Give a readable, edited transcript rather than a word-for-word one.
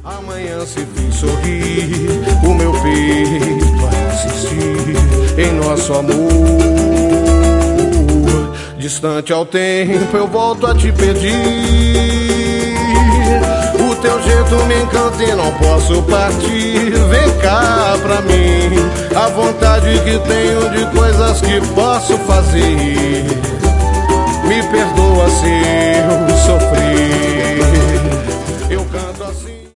Amanhã se fez sorrir, o meu peito vai insistir em nosso amor. Distante ao tempo eu volto a te pedir. O teu jeito me encanta e não posso partir. Vem cá pra mim, a vontade que tenho de coisas que posso fazer. Me perdoa se eu